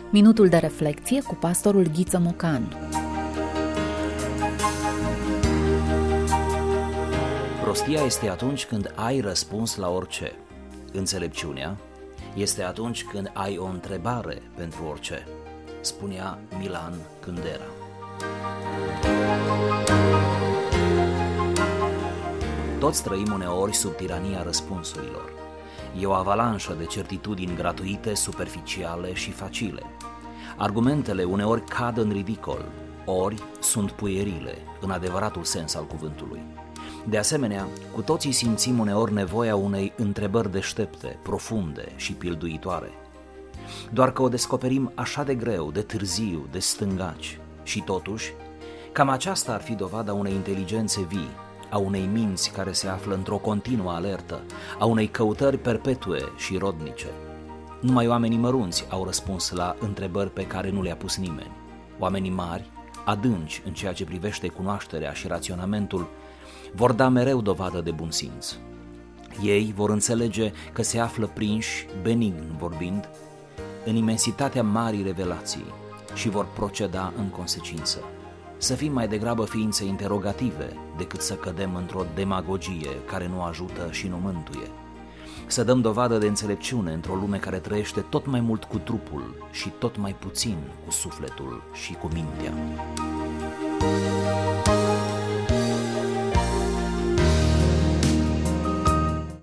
Minutul de reflecție cu pastorul Ghiță Mocan. Prostia este atunci când ai răspuns la orice. Înțelepciunea este atunci când ai o întrebare pentru orice, spunea Milan Kundera. Toți trăim uneori sub tirania răspunsurilor. E o avalanșă de certitudini gratuite, superficiale și facile. Argumentele uneori cad în ridicol, ori sunt puierile, în adevăratul sens al cuvântului. De asemenea, cu toții simțim uneori nevoia unei întrebări deștepte, profunde și pilduitoare. Doar că o descoperim așa de greu, de târziu, de stângaci. Și totuși, cam aceasta ar fi dovada unei inteligențe vii, a unei minți care se află într-o continuă alertă, a unei căutări perpetue și rodnice. Numai oamenii mărunți au răspuns la întrebări pe care nu le-a pus nimeni. Oamenii mari, adânci în ceea ce privește cunoașterea și raționamentul, vor da mereu dovadă de bun simț. Ei vor înțelege că se află prinși, benign vorbind, în imensitatea marii revelații și vor proceda în consecință. Să fim mai degrabă ființe interogative decât să cădem într-o demagogie care nu ajută și nu mântuie. Să dăm dovadă de înțelepciune într-o lume care trăiește tot mai mult cu trupul și tot mai puțin cu sufletul și cu mintea.